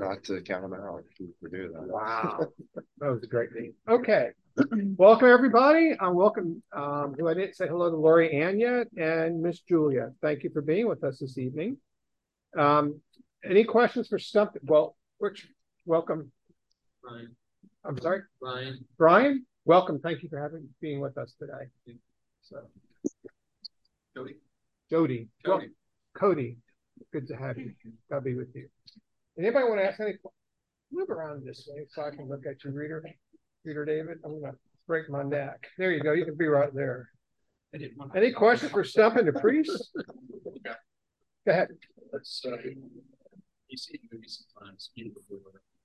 not to count them out for doing that. Wow, that was a great name. Okay, welcome everybody. Welcome. Who I didn't say hello to Lori Ann yet, and Miss Julia. Thank you for being with us this evening. Any questions for Stump? Well, Rich, welcome. Brian. I'm sorry, Brian. Brian, welcome. Thank you for being with us today. So, Cody. Jody. Cody. Well, Cody. Good to have you. I'll be with you. Anybody want to ask any? Move around this way so I can look at you, Reader David. I'm going to break my neck. There you go. You can be right there. Any questions for Stumping the Priest? Go ahead. Let's you see movies sometimes even before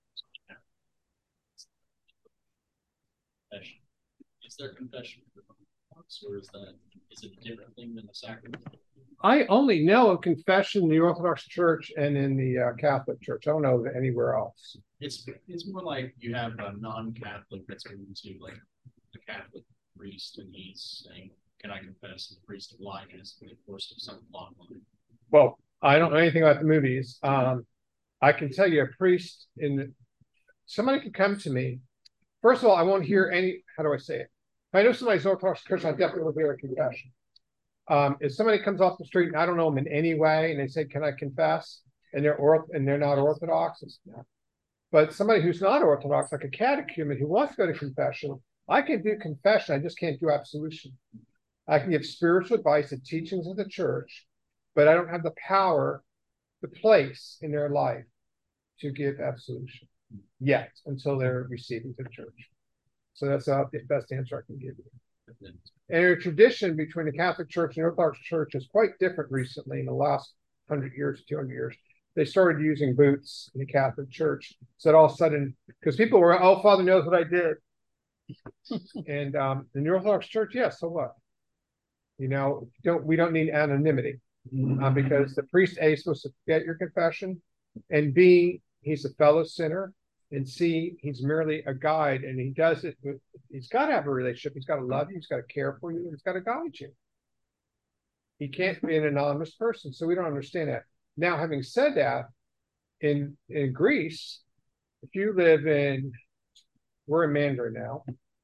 confession. Is there confession for the monks, or is it a different thing than the sacrament? I only know of confession in the Orthodox Church and in the Catholic Church. I don't know of anywhere else. It's more like you have a non-Catholic that's going to like a Catholic priest, and he's saying, "Can I confess?" And the priest obliges in the course of some long line. Well, I don't know anything about the movies. I can tell you a priest somebody could come to me. First of all, I won't hear any. How do I say it? If I know somebody's Orthodox Christian, I definitely will hear a confession. If somebody comes off the street and I don't know them in any way, and they say, "Can I confess?" and they're not Orthodox, but somebody who's not Orthodox, like a catechumen who wants to go to confession, I can do confession. I just can't do absolution. I can give spiritual advice, the teachings of the church, but I don't have the power, the place in their life to give absolution yet until they're receiving the church. So that's the best answer I can give you. And a tradition between the Catholic Church and the Orthodox Church is quite different recently in the last 100 years, 200 years. They started using boots in the Catholic Church. So that all of a sudden, because people were, "Oh, Father knows what I did." And in the Orthodox Church, yes, so what? We don't need anonymity because the priest A is supposed to get your confession, and B, he's a fellow sinner, and C, he's merely a guide, and he does it he's got to have a relationship. He's got to love you. He's got to care for you. And he's got to guide you. He can't be an anonymous person. So we don't understand that. Now, having said that, in Greece, if you live we're in Mandarin now,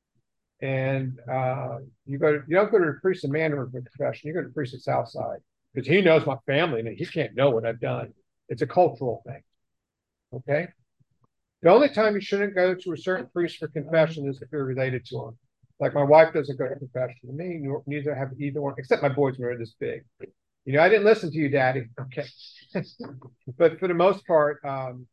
and you don't go to the priest in Mandarin for confession. You go to the priest at Southside because he knows my family and he can't know what I've done. It's a cultural thing. Okay. The only time you shouldn't go to a certain priest for confession is if you're related to him. Like my wife doesn't go to confession to me, neither have either one, except my boys when they're this big. I didn't listen to you, Daddy. Okay. But for the most part, so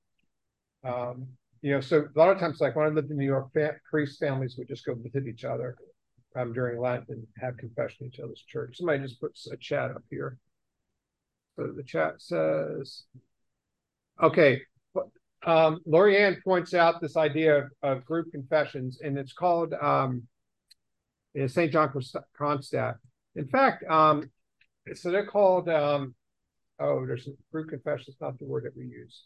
a lot of times, like when I lived in New York, priest families would just go visit each other during Lent and have confession in each other's church. Somebody just puts a chat up here. So the chat says, okay. Lori Ann points out this idea of group confessions, and it's called St. John Kronstadt. In fact, so they're called, there's group confessions, not the word that we use.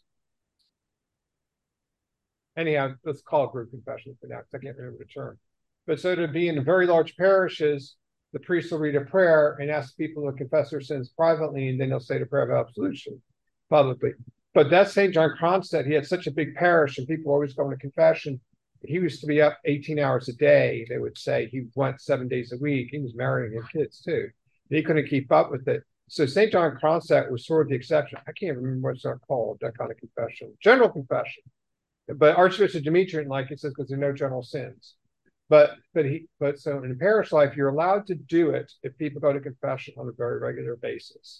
Anyhow, let's call it group confession for now, because I can't remember the term. But so to be in very large parishes, the priest will read a prayer and ask people to confess their sins privately, and then they'll say the prayer of absolution publicly. But that's St. John Kronstadt. He had such a big parish, and people always going to confession. He used to be up 18 hours a day. They would say he went 7 days a week. He was married and had kids too. He couldn't keep up with it. So St. John Kronstadt was sort of the exception. I can't remember what it's called, that kind of confession. General confession. But Archbishop Demetrian, like he says, because there are no general sins. But so in parish life, you're allowed to do it if people go to confession on a very regular basis.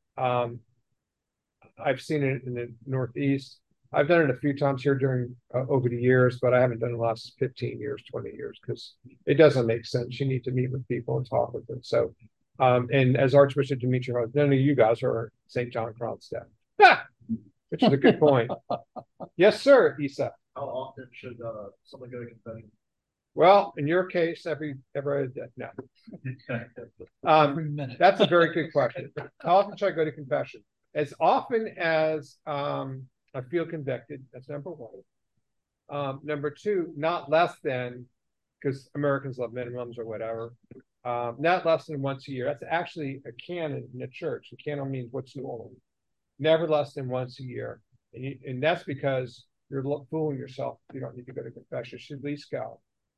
I've seen it in the Northeast. I've done it a few times here during over the years, but I haven't done it the last 15 years, 20 years, because it doesn't make sense. You need to meet with people and talk with them. So, and as Archbishop Demetrius, none of you guys are St. John Kronstadt, which is a good point. Yes, sir, Isa. How often should someone go to confession? Well, in your case, every no. Every minute. That's a very good question. How often should I go to confession? As often as I feel convicted. That's number one. Number two, not less than, because Americans love minimums or whatever. Not less than once a year. That's actually a canon in the church. A canon means what's normal. Never less than once a year. And that's because you're fooling yourself. You don't need to go to confession. You should at least go.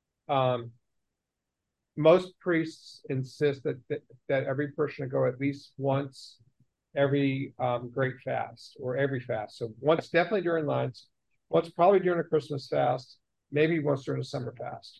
Most priests insist that every person go at least once every great fast or every fast. So once definitely during Lent, once probably during a Christmas fast, maybe once during a summer fast.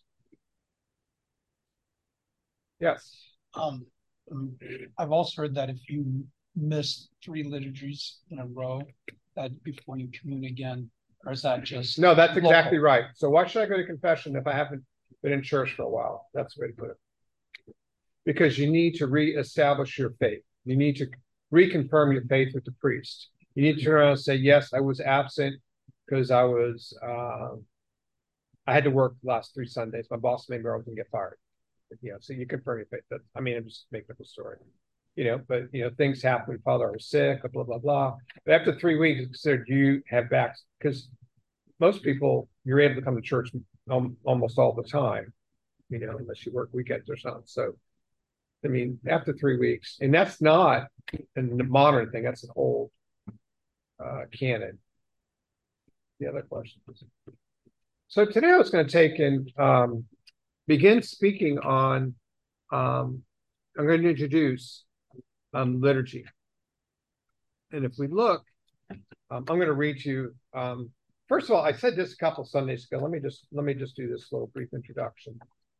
Yes. I've also heard that if you miss 3 liturgies in a row, that before you commune again, or is that just no? That's exactly right. So why should I go to confession if I haven't been in church for a while? That's the way to put it. Because you need to reestablish your faith. You need to reconfirm your faith with the priest. You need to turn around and say, yes, I was absent because I had to work the last 3 Sundays. My boss made me I was going to get fired. So you confirm your faith. I'm just making up a story. But things happen. Father, I was sick, blah, blah, blah. But after 3 weeks, it's considered you have back, because most people, you're able to come to church almost all the time, unless you work weekends or something. So, after 3 weeks, and that's not a modern thing, that's an old canon. The other questions. So today I was going to take and begin speaking on, I'm going to introduce liturgy. And if we look, I'm going to read you, first of all, I said this a couple Sundays ago. Let me just do this little brief introduction.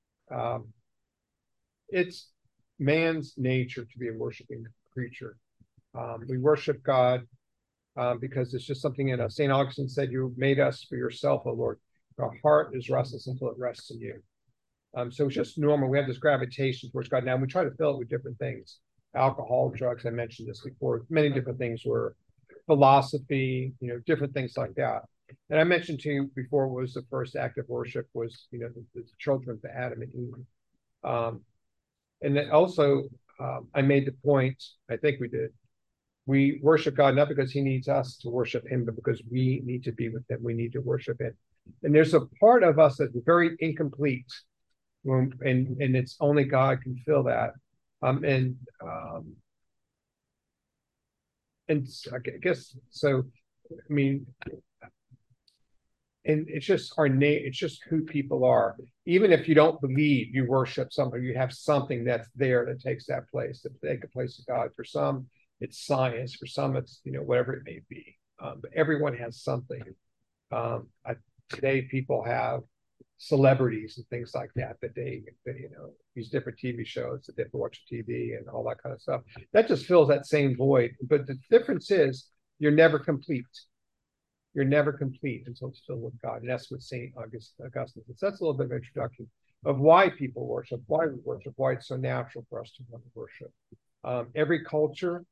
It's man's nature to be a worshiping creature. We worship God because it's just something in us. St. Augustine said, you made us for yourself, O Lord. Our heart is restless until it rests in you. So it's just normal. We have this gravitation towards God. Now we try to fill it with different things. Alcohol, drugs, I mentioned this before. Many different things were philosophy, different things like that. And I mentioned to you before was the first act of worship was, the children of Adam and Eve. And then also, I made the point, I think we did, we worship God not because he needs us to worship him, but because we need to be with him. We need to worship him. And there's a part of us that's very incomplete, and it's only God can fill that. And I guess so. And it's just our name. It's just who people are. Even if you don't believe, you worship something. You have something that's there that takes that place, that take a place of God. For some, it's science. For some, it's whatever it may be. But everyone has something. Today, people have celebrities and things like that they these different TV shows that they have to watch TV and all that kind of stuff. That just fills that same void. But the difference is you're never complete. You're never complete until it's filled with God. And that's what St. Augustine says. That's a little bit of an introduction of why people worship, why we worship, why it's so natural for us to want to worship. Every culture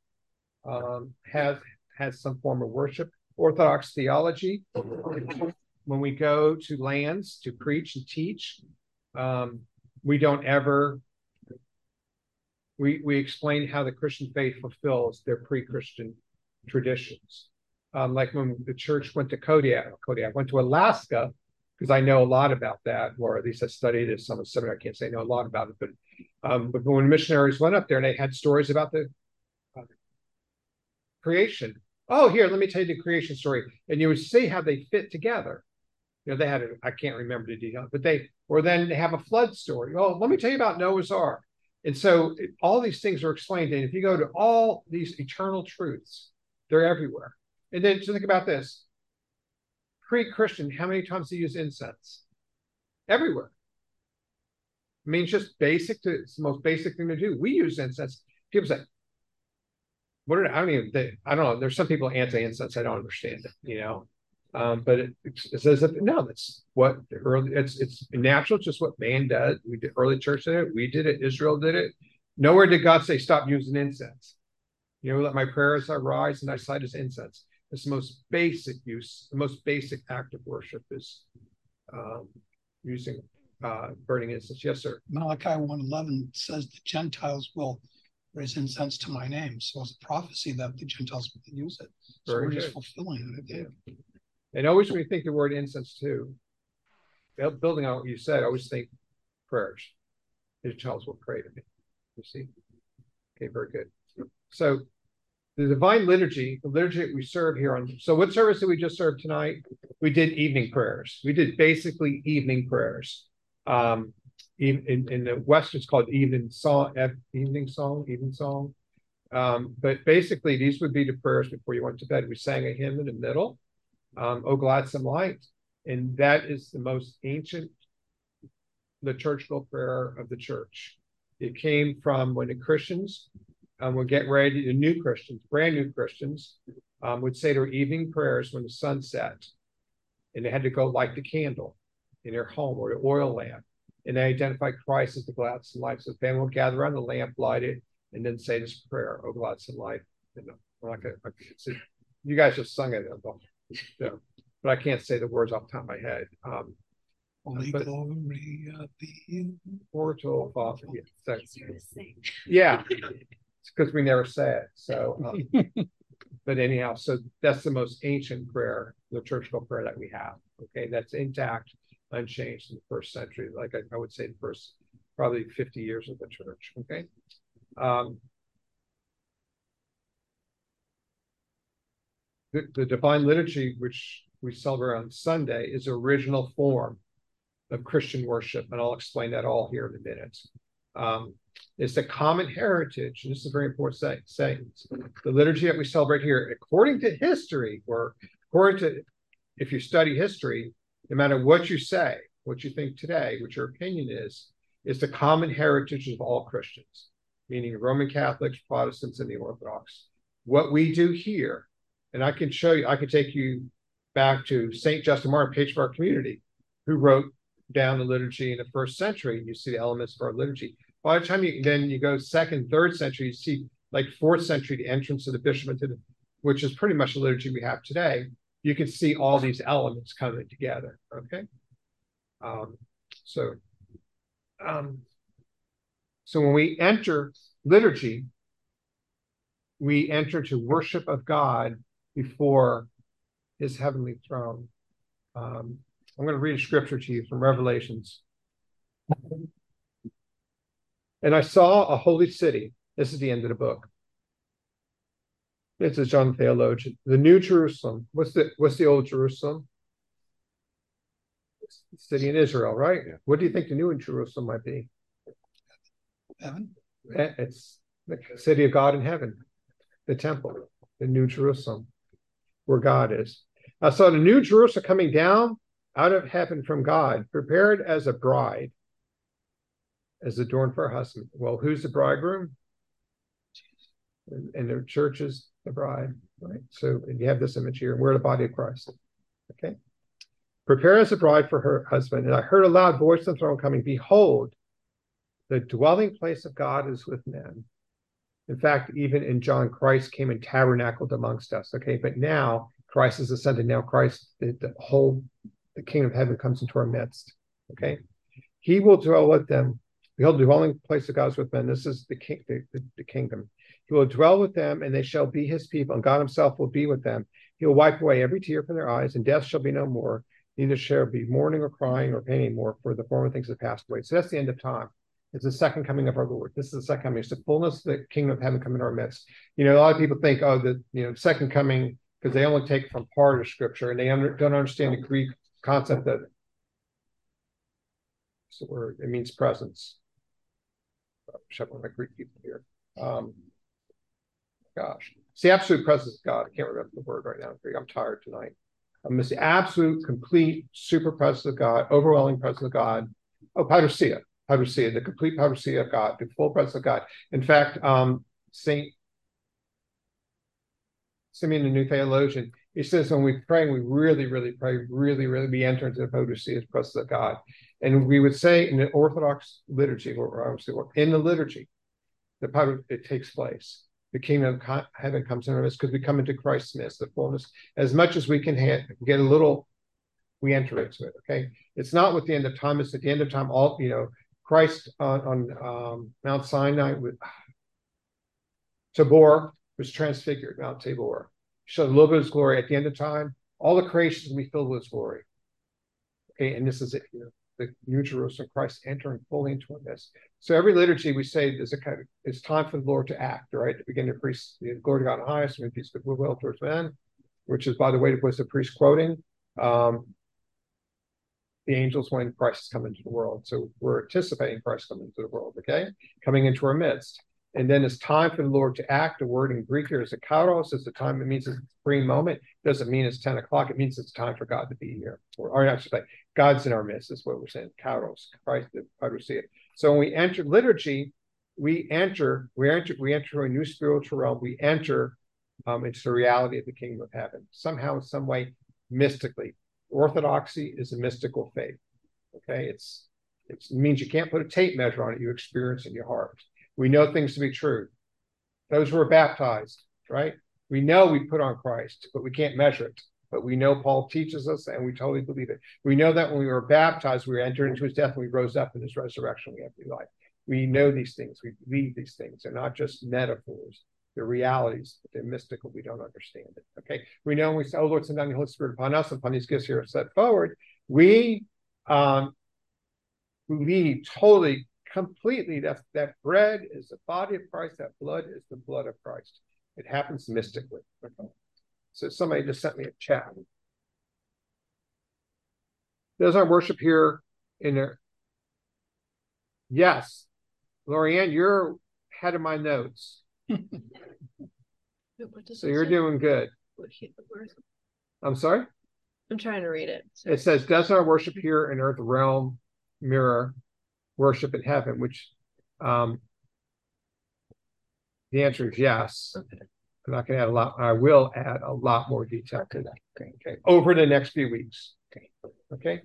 has some form of worship. Orthodox theology, when we go to lands to preach and teach, we don't ever, we explain how the Christian faith fulfills their pre-Christian traditions. Like when the church went to Kodiak went to Alaska, because I know a lot about that, or at least I studied it some seminary. I can't say I know a lot about it, but when missionaries went up there and they had stories about the creation. Oh, here, let me tell you the creation story. And you would see how they fit together. They had I can't remember the detail, but then they have a flood story. Oh, let me tell you about Noah's Ark. And so all these things are explained. And if you go to all these eternal truths, they're everywhere. And then just think about this. Pre-Christian, how many times do you use incense? Everywhere. It's just basic. It's the most basic thing to do. We use incense. People say, I don't know. There's some people anti-incense. I don't understand it, but it says that no, that's what it's natural. It's just what man does. We did, early church did it. We did it. Israel did it. Nowhere did God say stop using incense. Let my prayers arise and thy sight is incense. It's the most basic use. The most basic act of worship is using burning incense. Yes, sir. Malachi 1:11 says the Gentiles will raise incense to my name. So it's a prophecy that the Gentiles will use it. So we're just fulfilling it. Yeah. And always when you think the word incense too, building on what you said, I always think prayers. The Gentiles will pray to me. You see? Okay, very good. So The divine liturgy, the liturgy that we serve here on. So what service did we just serve tonight? We did evening prayers. We did basically evening prayers. In the West, it's called evening song. But basically, these would be the prayers before you went to bed. We sang a hymn in the middle, "O Gladsome Light," and that is the most ancient liturgical prayer of the church. It came from when the Christians would get ready. The new Christians, brand new Christians, would say their evening prayers when the sun set, and they had to go light the candle in their home or the oil lamp, and they identified Christ as the gladsome light. So the family would gather around the lamp, light it, and then say this prayer, "O gladsome light." You guys just sung it, so, but I can't say the words off the top of my head. Holy glory of the Immortal Father. Yeah, it's because we never say it. So, but anyhow, so that's the most ancient prayer, liturgical prayer that we have. Okay, that's intact, unchanged in the first century. Like I would say, the first probably 50 years of the church. Okay. The Divine Liturgy, which we celebrate on Sunday, is the original form of Christian worship, and I'll explain that all here in a minute. It's a common heritage, and this is a very important saying. The liturgy that we celebrate here, according to history, or according to, if you study history, no matter what you say, what you think today, what your opinion is the common heritage of all Christians, meaning Roman Catholics, Protestants, and the Orthodox. What we do here, and I can show you, I can take you back to St. Justin Martyr, patron of our community, who wrote down the liturgy in the first century. You see the elements of our liturgy. By the time you go second, third century, you see like fourth century, the entrance of the bishop into the, which is pretty much the liturgy we have today. You can see all these elements coming together. Okay. So when we enter liturgy, we enter to worship of God before his heavenly throne. I'm going to read a scripture to you from Revelations. "And I saw a holy city." This is the end of the book. This is John the Theologian. "The New Jerusalem." What's the old Jerusalem? It's the city in Israel, right? Yeah. What do you think the new Jerusalem might be? Heaven. It's the city of God in heaven, the temple, the New Jerusalem, where God is. "I saw the New Jerusalem coming down out of heaven from God, prepared as a bride, as adorned for her husband." Well, who's the bridegroom? And the church is the bride, right? So you have this image here. We're the body of Christ. Okay. "Prepare as a bride for her husband. And I heard a loud voice from the throne coming, behold, the dwelling place of God is with men." In fact, even in John, Christ came and tabernacled amongst us. Okay. But now Christ is ascended. Now Christ, the kingdom of heaven comes into our midst. Okay. "He will dwell with them. Behold, the dwelling place of God is with men." This is the kingdom. "He will dwell with them, and they shall be his people, and God himself will be with them. He will wipe away every tear from their eyes, and death shall be no more. Neither shall be mourning or crying or pain anymore, for the former things have passed away." So that's the end of time. It's the second coming of our Lord. This is the second coming. It's the fullness of the kingdom of heaven coming in our midst. A lot of people think, second coming, because they only take from part of scripture, and they don't understand the Greek concept that it means presence. One of my Greek people here. It's the absolute presence of God. I can't remember the word right now. I'm tired tonight. It's the absolute, complete, super presence of God, overwhelming presence of God. Oh, parousia, the complete parousia of God, the full presence of God. In fact, Saint Simeon, the New Theologian, he says when we pray, we really, really pray, really, really, we enter into the parousia, the presence of God. And we would say in the Orthodox liturgy, or in the liturgy, it takes place. The kingdom of heaven comes in our midst because we come into Christ's midst, the fullness. As much as we can get a little, we enter into it. Okay, it's not with the end of time. It's at the end of time. All Christ on Mount Sinai with Tabor was transfigured. Mount Tabor showed a little bit of his glory. At the end of time, all the creation will be filled with his glory. Okay, and this is it here. the New Jerusalem, Christ entering fully into this. So every liturgy we say is a kind of, it's time for the Lord to act, right? To begin to priest, glory to God in the highest, and peace, goodwill towards men, which is, by the way, was the priest quoting the angels when Christ is coming into the world. So we're anticipating Christ coming into the world, okay? Coming into our midst. And then it's time for the Lord to act. The word in Greek here is a kairos. It's the time. It means it's a supreme moment. It doesn't mean it's 10 o'clock. It means it's time for God to be here. Or I should say, God's in our midst is what we're saying. Kairos, Christ, how do we see it? So when we enter liturgy, we enter a new spiritual realm. We enter into the reality of the kingdom of heaven. Somehow, in some way, mystically. Orthodoxy is a mystical faith. Okay, it means you can't put a tape measure on it. You experience in your heart. We know things to be true. Those who are baptized, right? We know we put on Christ, but we can't measure it. But we know Paul teaches us, and we totally believe it. We know that when we were baptized, we entered into his death, and we rose up in his resurrection. We have new life. We know these things. We believe these things. They're not just metaphors. They're realities, but they're mystical. We don't understand it. Okay. We know when we say, "Oh Lord, send down the Holy Spirit upon us, upon these gifts here set forward," we believe totally, completely that bread is the body of Christ, that blood is the blood of Christ. It happens mystically. Okay. So somebody just sent me a chat. Does our worship here in there? Yes. Lorianne, you're ahead of my notes. So you're doing good. I'm sorry? I'm trying to read it. It says, does our worship here in earth realm mirror worship in heaven? Which the answer is yes. Okay. I'm not going to add a lot. I will add a lot more detail to that. Okay. Over the next few weeks. Okay.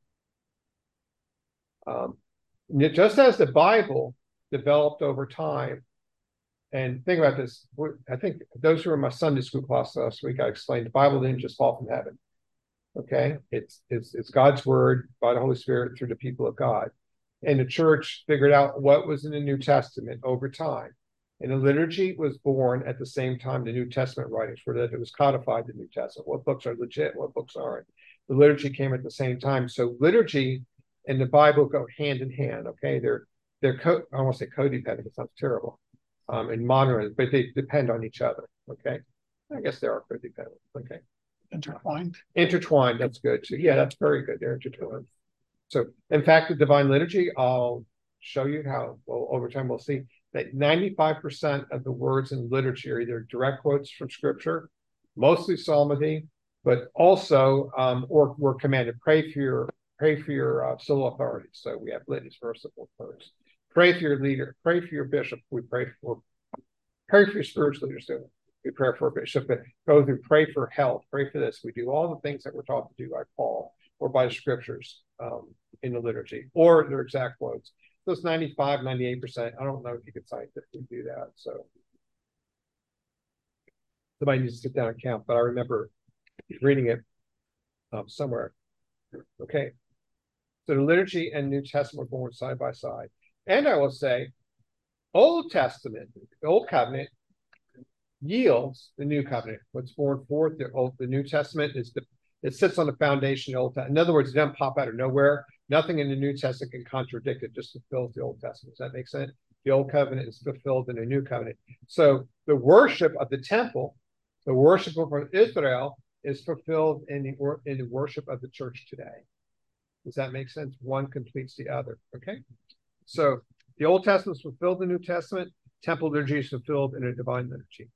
Just as the Bible developed over time, and think about this. I think those who were in my Sunday school class last week, I explained the Bible didn't just fall from heaven. Okay, it's God's word by the Holy Spirit through the people of God, and the church figured out what was in the New Testament over time. And the liturgy was born at the same time the New Testament writings were, that it was codified, the New Testament. What books are legit? What books aren't? The liturgy came at the same time. So liturgy and the Bible go hand in hand. Okay, I don't want to say codependent. It sounds terrible. In modern, but they depend on each other. Okay, I guess they are codependent. Okay, intertwined. That's good. So yeah, that's very good. They're intertwined. So in fact, the Divine Liturgy, I'll show you how. Well, over time we'll see that 95% of the words in liturgy are either direct quotes from Scripture, mostly psalmody, but also or we're commanded pray for your civil authorities. So we have litanies, merciful prayers. Pray for your leader. Pray for your bishop. We pray for your spiritual leaders. Too. We pray for a bishop. But go through. Pray for health. Pray for this. We do all the things that we're taught to do by Paul or by the Scriptures in the liturgy or their exact quotes. Those 95, 98%. I don't know if you could scientifically do that. So somebody needs to sit down and count. But I remember reading it somewhere. Okay. So the liturgy and New Testament were born side by side. And I will say, Old Testament, the Old Covenant yields the New Covenant. What's born forth, the New Testament it sits on the foundation of the Old Testament. In other words, it doesn't pop out of nowhere. Nothing in the New Testament can contradict it, just fulfills the Old Testament. Does that make sense? The Old Covenant is fulfilled in the New Covenant. So the worship of the temple, the worship of Israel is fulfilled in the worship of the church today. Does that make sense? One completes the other. Okay. So the Old Testament is fulfilled in the New Testament. Temple liturgy is fulfilled in a divine liturgy.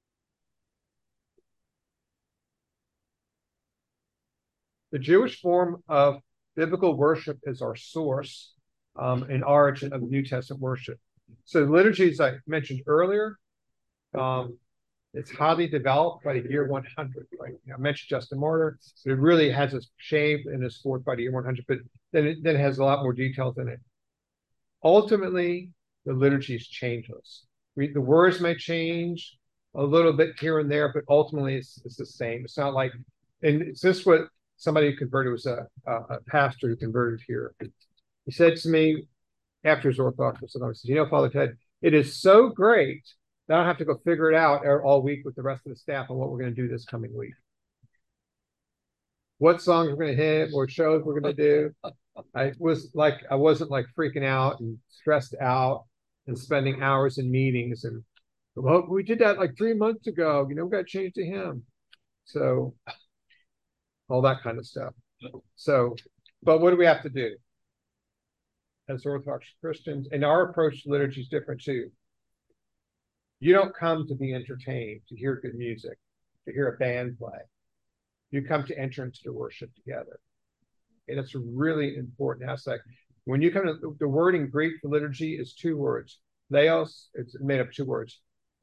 The Jewish form of biblical worship is our source and origin of New Testament worship. So the liturgy, as I mentioned earlier, it's highly developed by the year 100. Right? I mentioned Justin Martyr. It really has its shape and its forth by the year 100, but then it has a lot more details in it. Ultimately, the liturgy is changeless. The words may change a little bit here and there, but ultimately it's the same. It's not like, and it's this what somebody who converted was a pastor who converted here. He said to me after his Orthodox, he said, Father Ted, it is so great that I don't have to go figure it out all week with the rest of the staff on what we're going to do this coming week. what songs we're going to hit, what shows we're going to do. I wasn't like freaking out and stressed out and spending hours in meetings. And well, we did that like 3 months ago. We got to change to him. So all that kind of stuff. So, but what do we have to do as Orthodox Christians? And our approach to liturgy is different too. You don't come to be entertained, to hear good music, to hear a band play. You come to enter into the worship together. And it's a really important aspect. When you come to the word in Greek for liturgy is 2 words. Theos, it's made up of 2 words.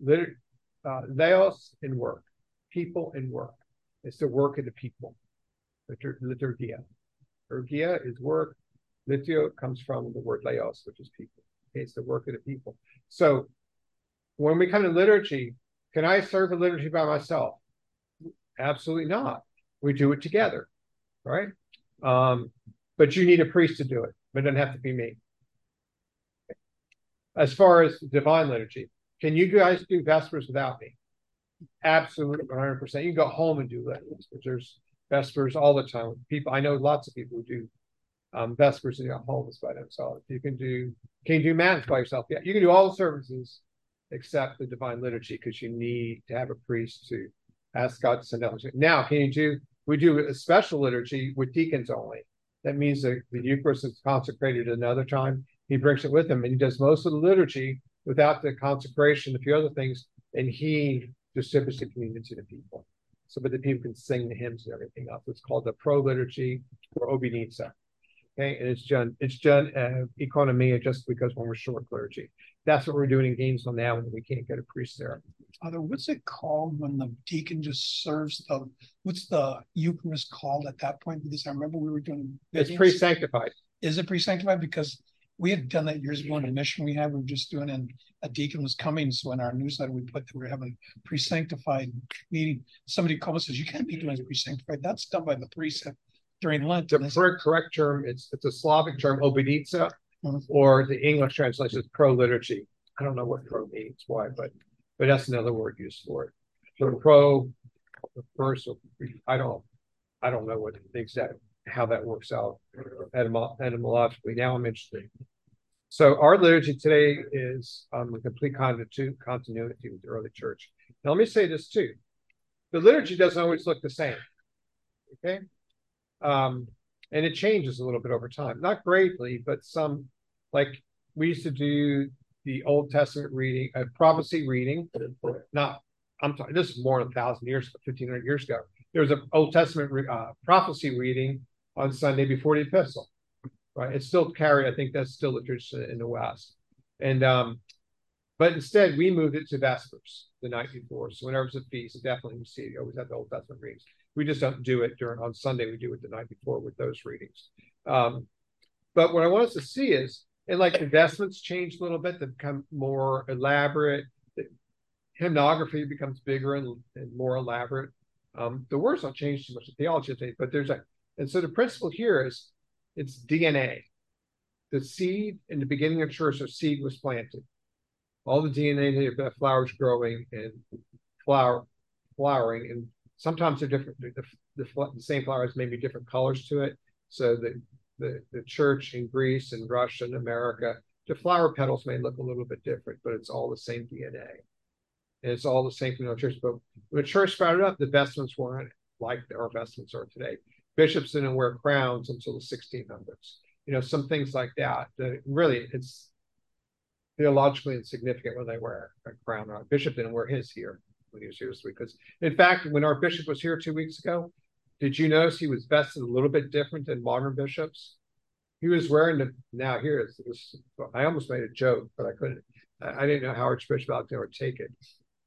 Theos and work. People and work. It's the work of the people. Liturgia. Liturgia is work. Litio comes from the word laos, which is people. Okay, it's the work of the people. So when we come to liturgy, can I serve a liturgy by myself? Absolutely not. We do it together, right? But you need a priest to do it, but it doesn't have to be me. As far as divine liturgy, can you guys do Vespers without me? Absolutely, 100%. You can go home and do Vespers. There's Vespers all the time. I know lots of people who do Vespers in their homes by themselves. Can you do Mass by yourself? Yeah, you can do all the services except the divine liturgy because you need to have a priest to ask God to send out. Now, we do a special liturgy with deacons only. That means that the Eucharist is consecrated another time. He brings it with him and he does most of the liturgy without the consecration, a few other things, and he distributes the communion to the people. So that the people can sing the hymns and everything else. It's called the pro-liturgy or obedienza. Okay, and it's done economia just because when we're short clergy. That's what we're doing in Gainesville now when we can't get a priest there. Father, what's it called when the deacon just serves what's the Eucharist called at that point? Because I remember we were doing it's pre-sanctified. Is it pre-sanctified? Because we had done that years ago in a mission we were just doing, and a deacon was coming. So in our newsletter, we put that we were having a pre-sanctified meeting. Somebody called and says, you can't be doing pre-sanctified. That's done by the priest during Lent. The correct term, it's a Slavic term, obedienza, or the English translation is pro-liturgy. I don't know what pro means, why, but that's another word used for it. So the first, I don't know what how that works out etymologically. Now I'm interested. So our liturgy today is a complete continuity with the early church. Now let me say this too. The liturgy doesn't always look the same. Okay? And it changes a little bit over time. Not greatly, but some, like we used to do the Old Testament reading, prophecy reading. I'm talking, this is more than 1,000 years, 1,500 years ago. There was an Old Testament prophecy reading on Sunday before the epistle, right? It's still carried. I think that's still the tradition in the West. And, but instead we moved it to Vespers the night before. So whenever it's a feast, definitely we see, always have the Old Testament readings. We just don't do it on Sunday. We do it the night before with those readings. But what I want us to see is, and like the vestments change a little bit, they become more elaborate. The hymnography becomes bigger and more elaborate. The words don't change too much, the theology, but and so the principle here is it's DNA. The seed in the beginning of church, a seed was planted. All the DNA, the flowers growing and flowering, and sometimes they're different. The same flowers may be different colors to it. So the church in Greece and Russia and America, the flower petals may look a little bit different, but it's all the same DNA. And it's all the same thing in the church. But when the church sprouted up, the vestments weren't like our vestments are today. Bishops didn't wear crowns until the 1600s. Some things like that. Really, it's theologically insignificant when they wear a crown. Our bishop didn't wear his here when he was here this week. Because, in fact, when our bishop was here 2 weeks ago, did you notice he was vested a little bit different than modern bishops? He was wearing I almost made a joke, but I couldn't. I didn't know how Archbishop Alexander would take it.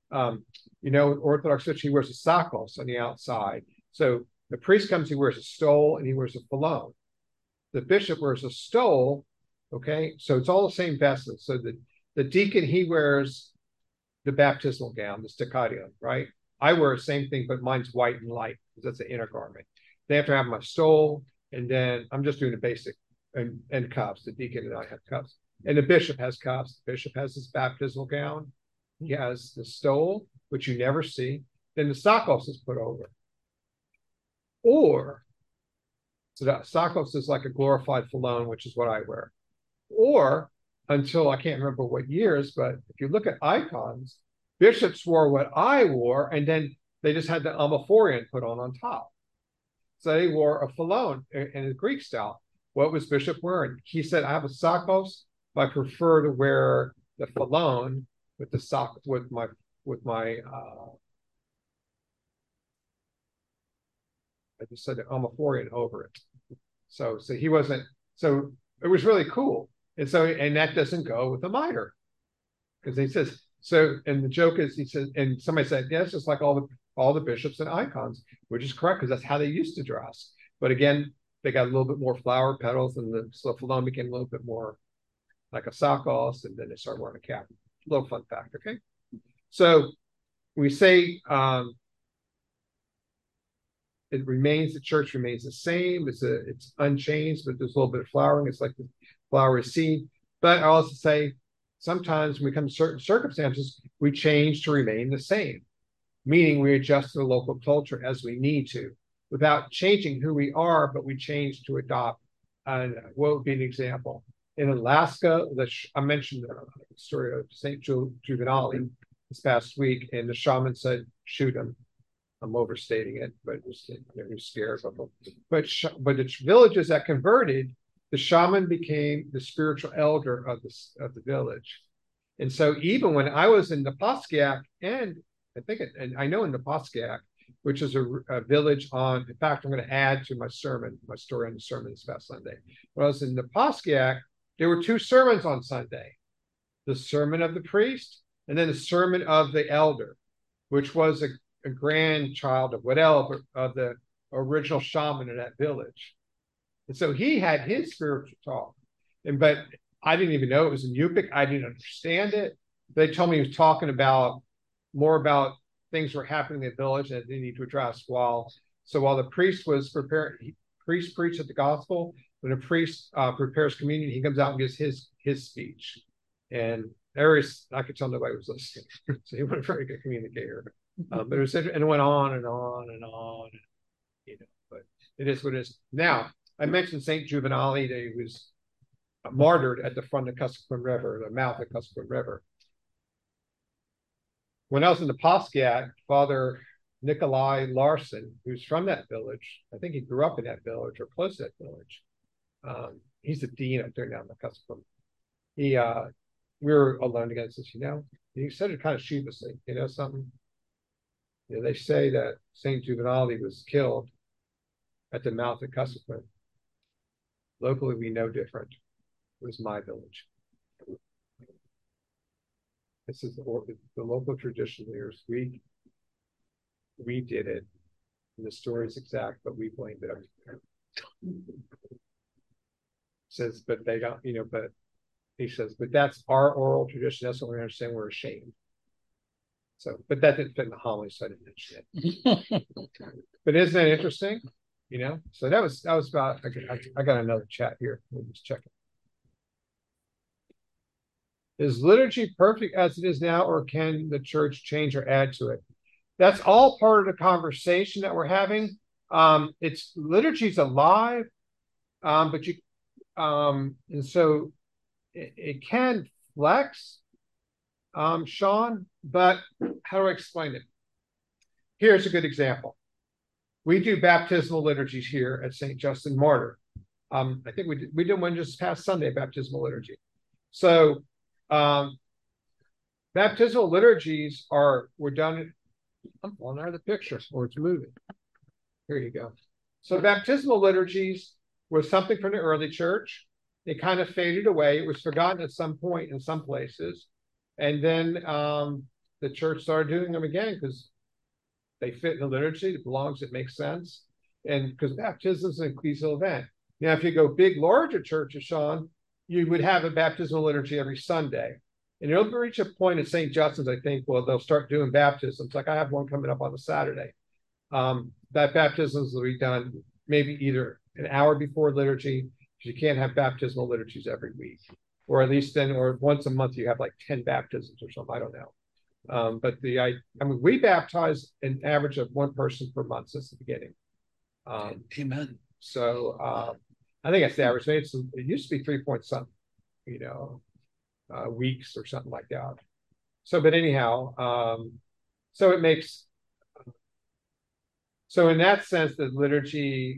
Orthodox Church, he wears a sakos on the outside. So the priest comes, he wears a stole and he wears a phylon. The bishop wears a stole, okay? So it's all the same vestment. So the deacon, he wears the baptismal gown, the staccato, right? I wear the same thing, but mine's white and light because that's the inner garment. They have to have my stole, and then I'm just doing the basic and cuffs. The deacon and I have cuffs. And the bishop has cuffs. The bishop has his baptismal gown. He has the stole, which you never see. Then the sakos is put over. Or So the sakos is like a glorified falon, which is what I wear. Or until I can't remember what years, but if you look at icons, bishops wore what I wore, and then they just had the amaphorion put on top. So they wore a falon in the Greek style. What was Bishop wearing? He said, I have a sakos, but I prefer to wear the falon with the sock with my I just said the amaphorion over it. So he wasn't, so it was really cool. And so, and that doesn't go with the mitre. Because he says, so, and the joke is, he says, and somebody said, yeah, it's just like all the bishops and icons, which is correct, because that's how they used to dress. But again, they got a little bit more flower petals, and the falon became a little bit more like a sakos, and then they started wearing a cap. A little fun fact, okay? So we say it remains, the church remains the same. It's unchanged, but there's a little bit of flowering. It's like the flower seed. But I also say sometimes when we come to certain circumstances, we change to remain the same, meaning we adjust to the local culture as we need to, without changing who we are, but we change to adopt. And what would be an example? In Alaska, I mentioned the story of St. Juvenali this past week, and the shaman said, shoot him. I'm overstating it, but it was scared of them. But the villages that converted, the shaman became the spiritual elder of the village. And so even when I was in Napaskiak, and I know in Napaskiak, which is a village on, in fact, I'm going to add to my story on the sermon this past Sunday. When I was in Napaskiak, there were two sermons on Sunday: the sermon of the priest, and then the sermon of the elder, which was a grandchild of the original shaman in that village. And so he had his spiritual talk. But I didn't even know it was in Yupik. I didn't understand it. They told me he was talking about more about things were happening in the village that they need to address. While the priest was preparing, priest preached at the gospel. When a priest prepares communion, he comes out and gives his speech. And I could tell nobody was listening. So he was a very good communicator. But it went on and on and on, but it is what it is. Now, I mentioned St. Juvenali, that he was martyred at the front of Kuskokwim River, the mouth of Kuskokwim River. When I was in the Napaskiak, Father Nikolai Larson, who's from that village, I think he grew up in that village or close to that village. He's the dean up there now in the Kuskokwim. We were alone against this, he said it kind of sheepishly, something. They say that St. Juvenali was killed at the mouth of Kuskokwim. Locally, we know different. It was my village. This is the local tradition leaders. We did it. And the story is exact, but we blamed it everywhere. Says, but they don't, but he says, but that's our oral tradition. That's what we understand. We're ashamed. So, but that didn't fit in the homily, so I didn't mention it. But isn't that interesting? So that was about. I got another chat here. Let me just check it. Is liturgy perfect as it is now, or can the church change or add to it? That's all part of the conversation that we're having. It's liturgy's alive, but you, and so it can flex. Sean, but how do I explain it? Here's a good example. We do baptismal liturgies here at St. Justin Martyr. I think we did one just past Sunday, baptismal liturgy. So baptismal liturgies were done. I'm on there the picture, or it's moving. Here you go. So baptismal liturgies was something from the early church. It kind of faded away. It was forgotten at some point in some places. And then the church started doing them again because they fit in the liturgy. It belongs. It makes sense. And because baptism is an ecclesial event. Now, if you go big, larger churches, Sean, you would have a baptismal liturgy every Sunday. And it'll reach a point at St. Justin's, I think, well, they'll start doing baptisms. Like I have one coming up on a Saturday. That baptisms will be done maybe either an hour before liturgy, because you can't have baptismal liturgies every week. Or at least or once a month you have like 10 baptisms or something. I don't know. But we baptize an average of one person per month since the beginning. Amen. So I think that's the average. Maybe it used to be 3 point something, weeks or something like that. So, but anyhow, so it makes, so in that sense, the liturgy,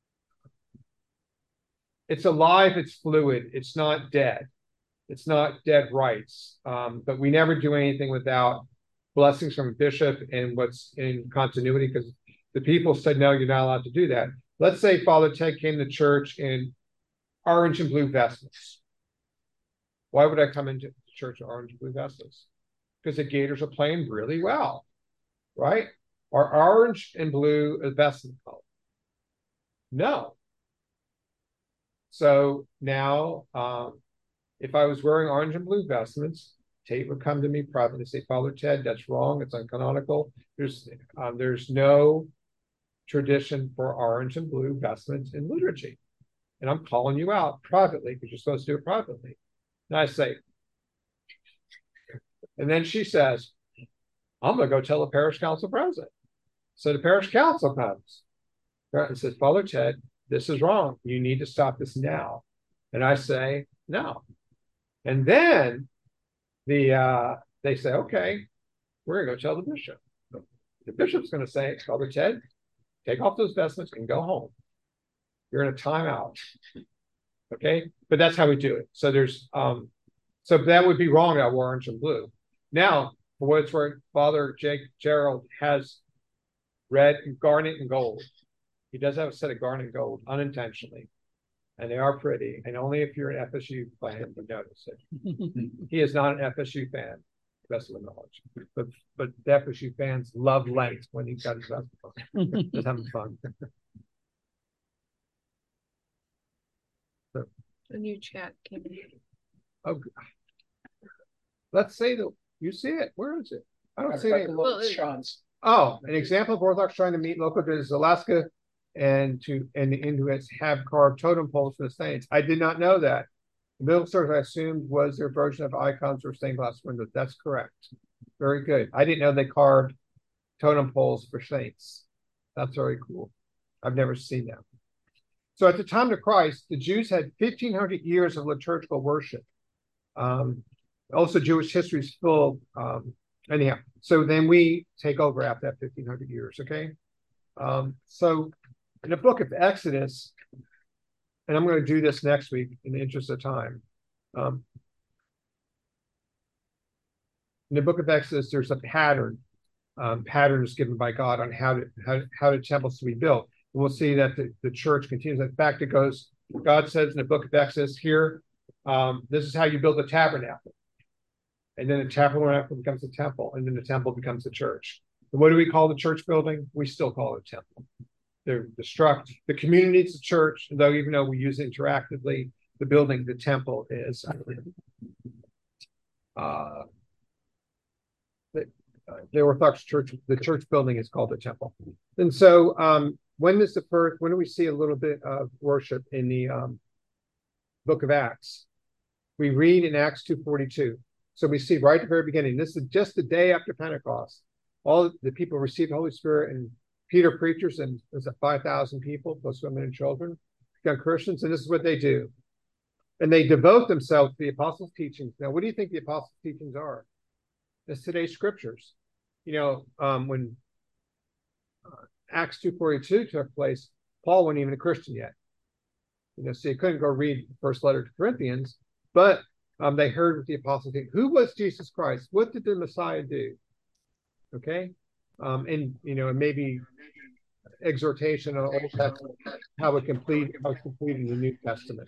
it's alive, it's fluid, it's not dead. It's not dead rights. But we never do anything without blessings from a bishop and what's in continuity, because the people said, no, you're not allowed to do that. Let's say Father Ted came to church in orange and blue vestments. Why would I come into church in orange and blue vestments? Because the Gators are playing really well, right? Are orange and blue a vestment color? No. So now, if I was wearing orange and blue vestments, Tate would come to me privately and say, Father Ted, that's wrong. It's uncanonical. There's no tradition for orange and blue vestments in liturgy. And I'm calling you out privately because you're supposed to do it privately. And I say, and then she says, I'm going to go tell the parish council president. So the parish council comes and says, Father Ted, this is wrong. You need to stop this now. And I say, no. And then they say, okay, we're going to go tell the bishop. The bishop's going to say, Father Ted, take off those vestments and go home. You're in a timeout. Okay, but that's how we do it. So there's so that would be wrong that orange and blue. Now, for what it's worth, Father Jake Gerald has red, garnet, and gold. He does have a set of garnet and gold unintentionally, and they are pretty. And only if you're an FSU fan would notice it. He is not an FSU fan, best of my knowledge. But the FSU fans love Lent when he's got his vest on. Just having fun. So, A new chat came in. oh, let's say that you see it. Where is it? I don't see it. Sean's. Oh, an example of Orthodox trying to meet local is Alaska and the Inuits have carved totem poles for the saints. I did not know that. The middle circle, I assumed, was their version of icons or stained glass windows. That's correct. Very good. I didn't know they carved totem poles for saints. That's very cool. I've never seen that. So at the time of Christ, the Jews had 1,500 years of liturgical worship. Also, Jewish history is full of, anyhow. So then we take over after that 1,500 years, okay? So in the book of Exodus, and I'm going to do this next week in the interest of time. In the book of Exodus, there's a pattern. Patterns given by God on how the temples to be built. And we'll see that the church continues. In fact, it goes, God says in the book of Exodus here, this is how you build a tabernacle. And then the tabernacle becomes a temple, and then the temple becomes the church. And what do we call the church building? We still call it a temple. The community is the church, though even though we use it interactively, the building, the temple is the Orthodox Church, the church building is called the temple. And so when do we see a little bit of worship in the book of Acts? We read in Acts 2:42. So we see right at the very beginning, this is just the day after Pentecost. All the people received the Holy Spirit, and Peter preaches, and there's 5,000 people, plus women and children, become Christians, and this is what they do. And they devote themselves to the apostles' teachings. Now, what do you think the apostles' teachings are? It's today's scriptures. When Acts 2:42 took place, Paul wasn't even a Christian yet. So he couldn't go read the first letter to Corinthians, but they heard what the apostles did. Who was Jesus Christ? What did the Messiah do? Okay, and maybe exhortation on Old Testament, how it's completed in the New Testament.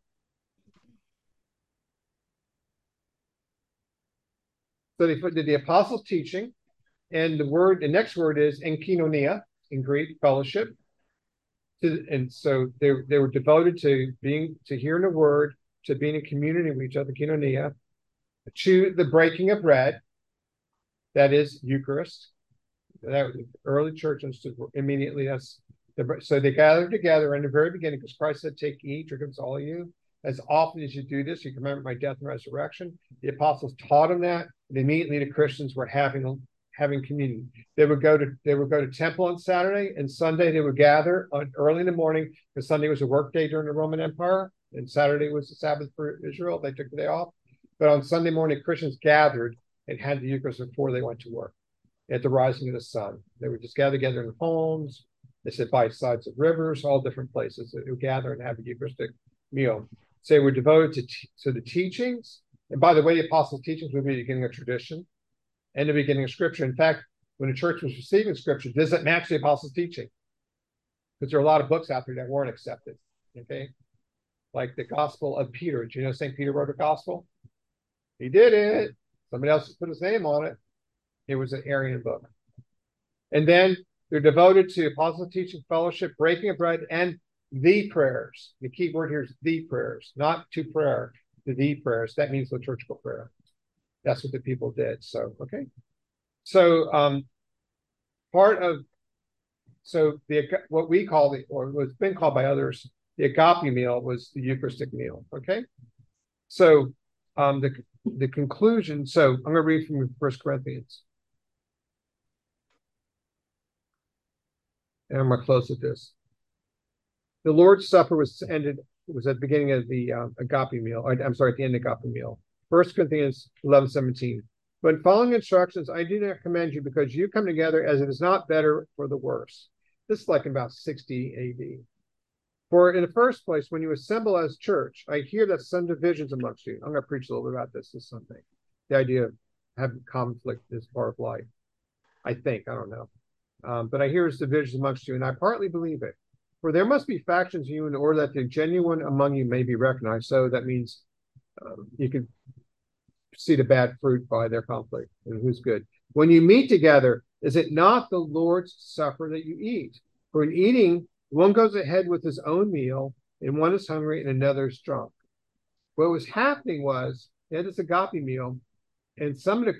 So they did the apostles' teaching, and the next word is enkoinonia in Greek, fellowship. And so they were devoted to hearing the word, to being in community with each other, koinonia, to the breaking of bread, that is Eucharist. That was the early church understood immediately. So they gathered together in the very beginning, because Christ said, "Take, eat, drink, it's all you. As often as you do this, you can remember my death and resurrection." The apostles taught them that, and immediately the Christians were having having communion. They would go to temple on Saturday, and Sunday they would gather early in the morning, because Sunday was a work day during the Roman Empire, and Saturday was the Sabbath for Israel. They took the day off. But on Sunday morning, Christians gathered and had the Eucharist before they went to work at the rising of the sun. They would just gather together in homes. They sit by sides of rivers, all different places. They would gather and have a Eucharistic meal. So they were devoted to the teachings. And by the way, the apostles' teachings would be the beginning of tradition and the beginning of Scripture. In fact, when the church was receiving Scripture, does it match the apostles' teaching? Because there are a lot of books out there that weren't accepted. Okay, like the Gospel of Peter. Do you know St. Peter wrote a gospel? He did it. Somebody else put his name on it. It was an Arian book. And then they're devoted to apostles' teaching, fellowship, breaking of bread, and the prayers. The key word here is the prayers, not to prayer, the prayers. That means liturgical prayer. That's what the people did. So, okay. So, what we call or what's been called by others, the agape meal was the Eucharistic meal. Okay. So, the conclusion. So, I'm going to read from 1 Corinthians. And I'm going to close with this. The Lord's Supper was at the beginning of the agape meal. I'm sorry, at the end of the agape meal. 1 Corinthians 11:17. But following instructions, I do not commend you, because you come together as it is not better for the worse. This is like in about 60 AD. For in the first place, when you assemble as church, I hear that some divisions amongst you. I'm going to preach a little bit about this Sunday. The idea of having conflict is part of life. I think, I don't know. But I hear it's divisions amongst you, and I partly believe it. For there must be factions in you in order that the genuine among you may be recognized. So that means you can see the bad fruit by their conflict and who's good. When you meet together, is it not the Lord's Supper that you eat? For in eating, one goes ahead with his own meal, and one is hungry and another is drunk. What was happening was they had this agape meal, and some of the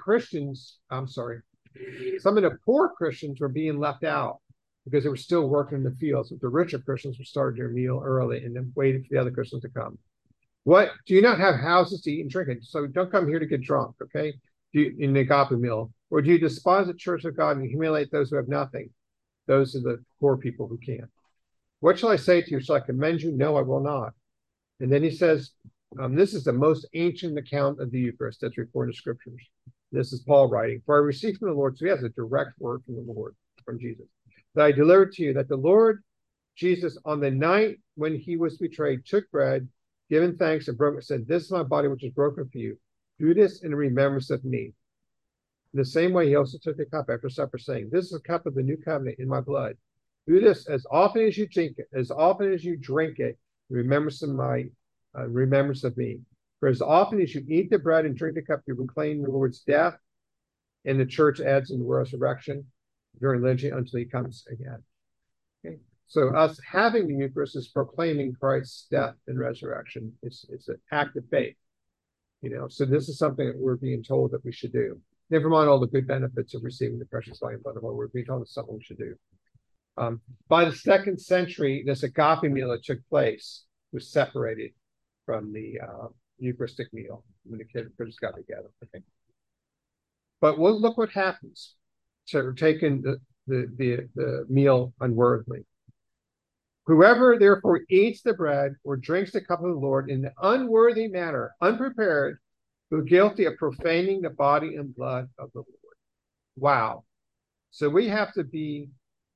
poor Christians were being left out because they were still working in the fields. But the richer Christians were starting their meal early and then waiting for the other Christians to come. What do you not have houses to eat and drink? So don't come here to get drunk, okay? In the agape meal, or do you despise the church of God and humiliate those who have nothing? Those are the poor people who can't. What shall I say to you? Shall I commend you? No, I will not. And then he says, this is the most ancient account of the Eucharist that's recorded in Scriptures. This is Paul writing. For I received from the Lord, so he has a direct word from the Lord, from Jesus, that I delivered to you that the Lord Jesus, on the night when he was betrayed, took bread, given thanks, and broke it, said, this is my body which is broken for you. Do this in remembrance of me. In the same way, he also took the cup after supper, saying, this is a cup of the new covenant in my blood. Do this as often as you drink it, in remembrance of me. For as often as you eat the bread and drink the cup, you proclaim the Lord's death, and the church adds in the resurrection during liturgy until he comes again. Okay. So us having the Eucharist is proclaiming Christ's death and resurrection. It's an act of faith. So this is something that we're being told that we should do. Never mind all the good benefits of receiving the precious body and blood of the Lord. We're being told it's something we should do. By the 2nd century, this agape meal that took place was separated from the Eucharistic meal when the kids got together. Okay. But look what happens. So we're taking the meal unworthily. Whoever therefore eats the bread or drinks the cup of the Lord in an unworthy manner, unprepared, who guilty of profaning the body and blood of the Lord. Wow. So we have to be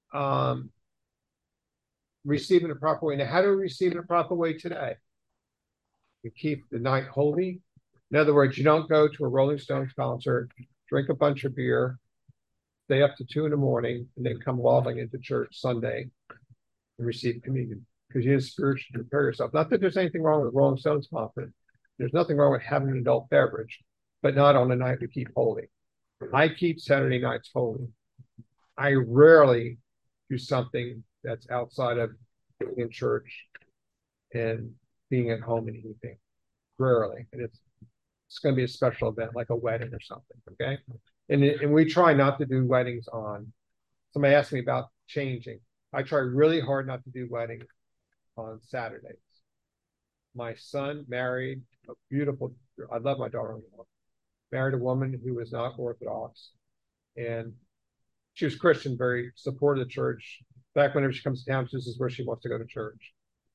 receiving the proper way. Now, how do we receive the proper way today? You keep the night holy. In other words, you don't go to a Rolling Stones concert, drink a bunch of beer, stay up to 2 a.m, and then come waddling into church Sunday and receive communion, because you didn't spiritually prepare yourself. Not that there's anything wrong with Rolling Stones concert. There's nothing wrong with having an adult beverage, but not on the night we keep holy. I keep Saturday nights holy. I rarely do something that's outside of being in church and being at home and eating. Rarely. And it's going to be a special event like a wedding or something. Okay. And we try not to do weddings on. Somebody asked me about changing. I try really hard not to do weddings on Saturdays. My son married a beautiful, I love my daughter-in-law, married a woman who was not Orthodox. and she was Christian, very supportive of the church. Back whenever she comes to town, this is where she wants to go to church.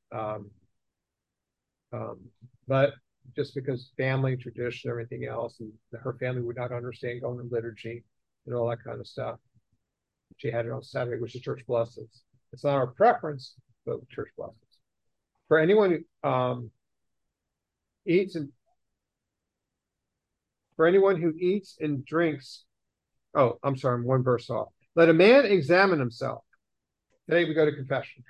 But just because family, tradition, everything else, and her family would not understand going to liturgy and all that kind of stuff. She had it on Saturday, which the church blesses. It's not our preference, but the church blesses. For anyone who eats and drinks, oh, I'm sorry, I'm one verse off. Let a man examine himself. Today we go to confession.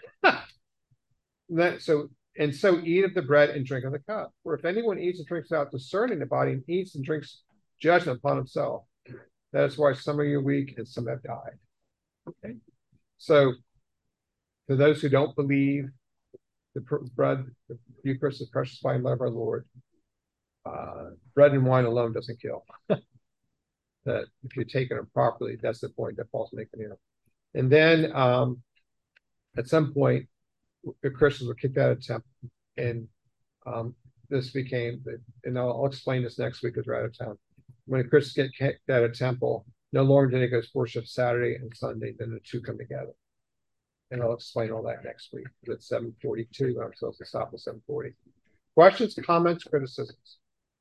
So eat of the bread and drink of the cup. For if anyone eats and drinks without discerning the body, and eats and drinks judgment upon himself, that is why some of you are weak and some have died. Okay. So for those who don't believe the bread, the Eucharist, the precious body and blood of our Lord, bread and wine alone doesn't kill. That if you're taking it properly, that's the point that Paul's making here. And then at some point, the Christians were kicked out of the temple, and this became, and I'll explain this next week because we're out of town. When the Christians get kicked out of temple, no longer do they go to worship Saturday and Sunday, then the two come together. And I'll explain all that next week. It's 7:42, I'm supposed to stop at 7:40. Questions, comments, criticisms?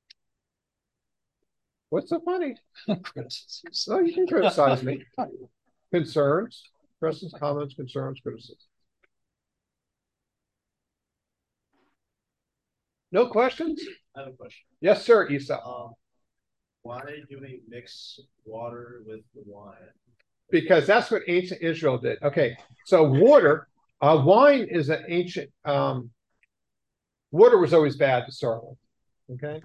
What's so funny? Criticisms. Oh, you can criticize me. Concerns, questions, comments, concerns, criticisms. No questions? I have a question. Yes, sir, Isa. Why do we mix water with the wine? Because that's what ancient Israel did. Okay, so wine is an ancient, water was always bad to start with. Okay,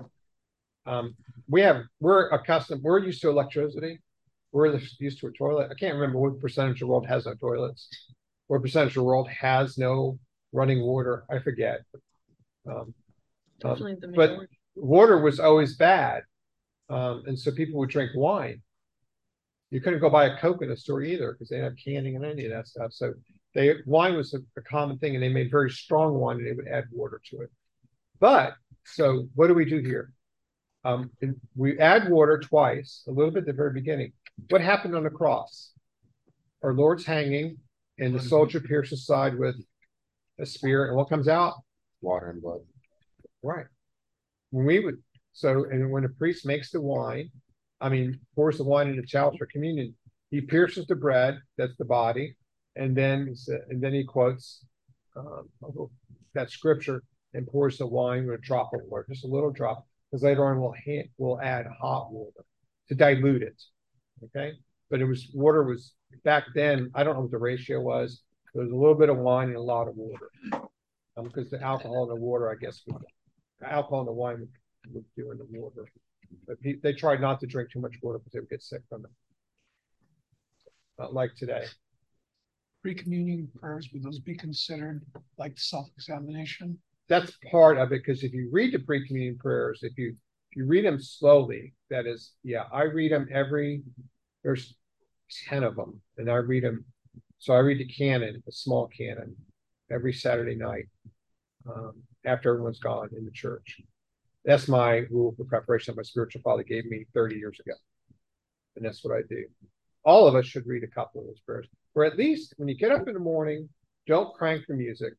we're used to electricity. We're used to a toilet. I can't remember what percentage of the world has no toilets. What percentage of the world has no running water? I forget. Definitely the but majority. water was always bad, and so people would drink wine. You couldn't go buy a Coke in a store either because they didn't have canning and any of that stuff. So wine was a common thing, and they made very strong wine, and they would add water to it. But so what do we do here? We add water twice, a little bit at the very beginning. What happened on the cross? Our Lord's hanging, and the soldier pierced his side with a spear, and what comes out? Water and blood. Right. When the priest makes the wine, pours the wine in the chalice for communion, he pierces the bread, that's the body, and then he quotes that scripture and pours the wine with a drop of water, just a little drop, because later on we'll add hot water to dilute it. Okay, but water was back then. I don't know what the ratio was. There was a little bit of wine and a lot of water, because the alcohol and the water, I guess, the alcohol and the wine would do in the water. But they tried not to drink too much water because they would get sick from it. Not like today. Pre-communion prayers, would those be considered like self-examination? That's part of it, because if you read the pre-communion prayers, if you read them slowly, that is, I read them there's 10 of them, and I read them. So I read the canon, the small canon, every Saturday night after everyone's gone in the church. That's my rule for preparation that my spiritual father gave me 30 years ago. And that's what I do. All of us should read a couple of those prayers. Or at least when you get up in the morning, don't crank the music.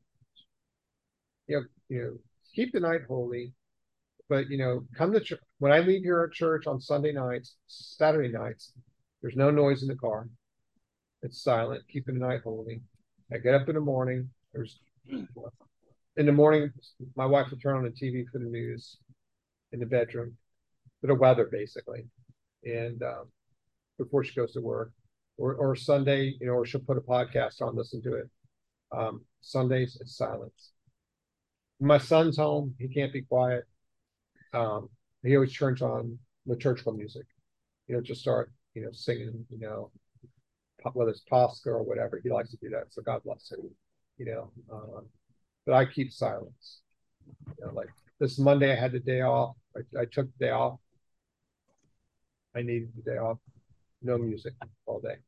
Keep the night holy. But, come to church. When I leave here at church on Sunday nights, Saturday nights, there's no noise in the car. It's silent. Keeping the night holy. I get up in the morning. In the morning, my wife will turn on the TV for the news in the bedroom, for the weather, basically. And before she goes to work. Or Sunday, or she'll put a podcast on, listen to it. Sundays, it's silence. When my son's home, he can't be quiet. He always turns on liturgical music. Just start, singing, whether it's Tosca or whatever. He likes to do that. So God bless him, but I keep silence. Like this Monday, I had the day off. I took the day off. I needed the day off. No music all day.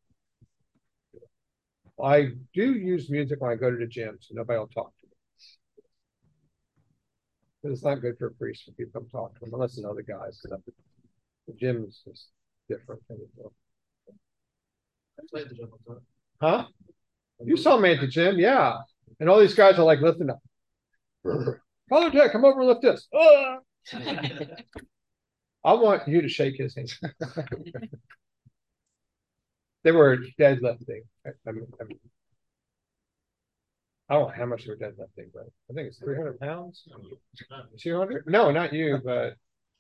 I do use music when I go to the gym, so nobody will talk to me. But it's not good for a priest for people to come talk to them, unless it's other guys. The gym is just different. Huh? You saw me at the gym, yeah. And all these guys are like lifting up. Father Jack, come over and lift this. I want you to shake his hand. They were deadlifting. I don't know how much they were deadlifting, but I think it's 300 pounds. 200? No, not you, but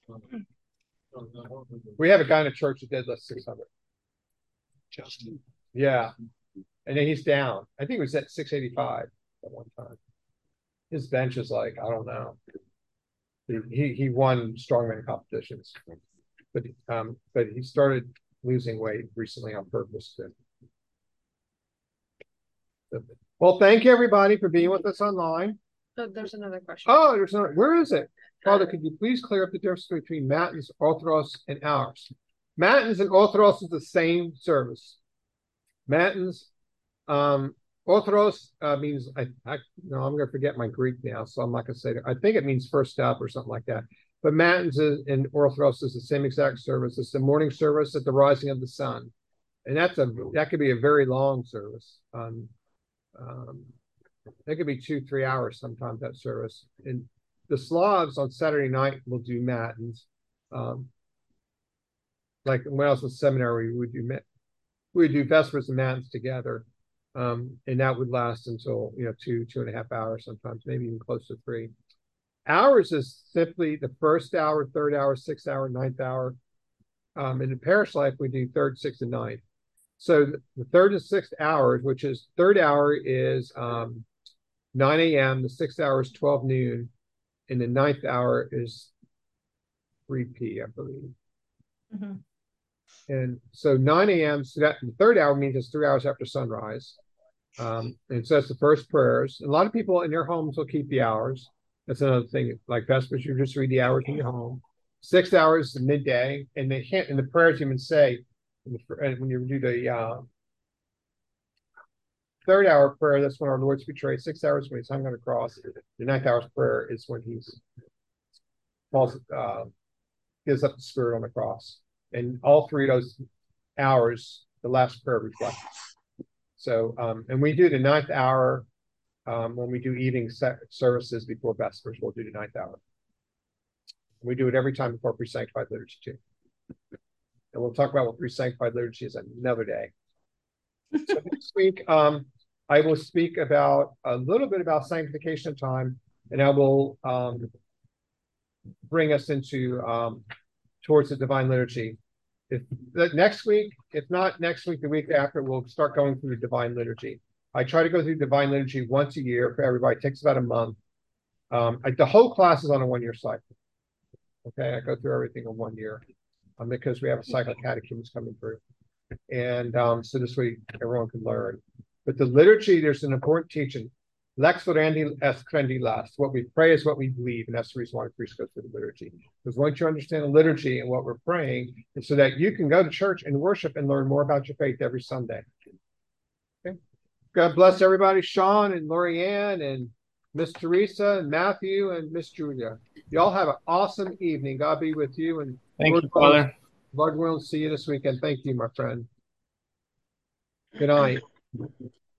we have a guy in the church that deadlifts 600. Justin. Yeah. And then he's down. I think it was at 685 at one time. His bench is like, I don't know. He won strongman competitions, but he started losing weight recently on purpose. Well, thank you everybody for being with us online. Oh, there's another question. Oh, there's another. Where is it? Father, could you please clear up the difference between Matins, Orthros, and ours? Matins and Orthros is the same service. Matins, Orthros means no, I'm going to forget my Greek now, so I'm not going to say that. I think it means first up or something like that. But Matins and Orthros is the same exact service. It's the morning service at the rising of the sun, and that could be a very long service. It could be 2-3 hours sometimes, that service. And the Slavs on Saturday night will do Matins. Like when I was in seminary, we would do Vespers and Matins together. And that would last until 2.5 hours, sometimes maybe even close to 3. Ours is simply the first hour, third hour, 6th hour, 9th hour. In the parish life, we do 3rd, 6th, and 9th. So the 3rd and 6th hours, which is 3rd hour is 9 a.m., the 6th hour is 12 noon, and the 9th hour is 3 p.m., I believe. Mm-hmm. And so 9 a.m., so that the 3rd hour means it's 3 hours after sunrise. And so that's the first prayers. A lot of people in their homes will keep the hours. That's another thing. Like Vespers, you just read the hours in your home. 6 hours is midday, and they can't. And the prayers even say when you do the 3rd hour prayer, that's when our Lord's betrayed. 6 hours when he's hung on the cross. The 9th hour's prayer is when he's gives up the spirit on the cross. And all 3 of those hours, the last prayer reflects. So, and we do the 9th hour when we do evening services before Vespers. We'll do the 9th hour. We do it every time before pre-sanctified liturgy too. And we'll talk about what pre-sanctified liturgy is another day. So this week, I will speak about a little bit about sanctification time, and I will bring us into towards the divine liturgy. If next week, if not next week, the week after, we'll start going through the divine liturgy. I try to go through divine liturgy once a year for everybody. It takes about a month. The whole class is on a 1-year cycle. Okay, I go through everything in 1 year because we have a cycle of catechisms coming through. And so this way everyone can learn. But the liturgy, there's an important teaching. Lex orandi est credendi last. What we pray is what we believe, and that's the reason why priests go through the liturgy. Because once you understand the liturgy and what we're praying, it's so that you can go to church and worship and learn more about your faith every Sunday. Okay. God bless everybody, Sean and Lorianne and Miss Teresa and Matthew and Miss Julia. Y'all have an awesome evening. God be with you. And thank you, Father. Lord willing, see you this weekend. Thank you, my friend. Good night.